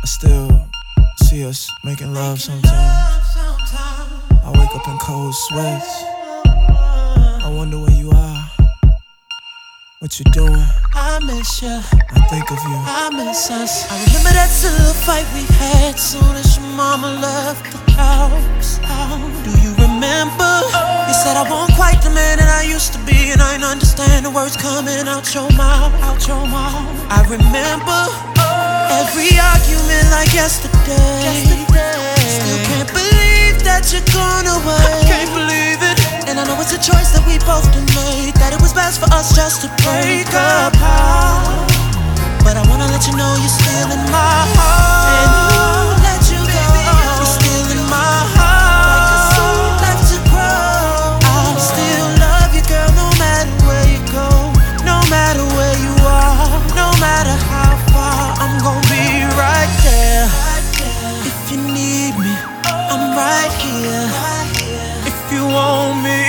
still see us making love sometimes. I wake up in cold sweats. I wonder where you are, what you doing. I miss you, I think of you. I miss us. I remember that silly fight we had soon as your mama left the house. Do you remember? You said I wasn't quite the man that I used to be, and I didn't understand the words coming out your mouth, out your mouth. I remember every argument like yesterday. Still can't believe that you're gone away. Can't believe it. And I know it's a choice that we both done made, that it was best for us just to break up. But I wanna let you know you're still in my heart. And who let you go? You're still in my heart. Like a seed left to grow. I'll still love you, girl, no matter where you go, no matter where you are, no matter how far. I'm gonna be right there. If you need me, I'm right here. If you want me,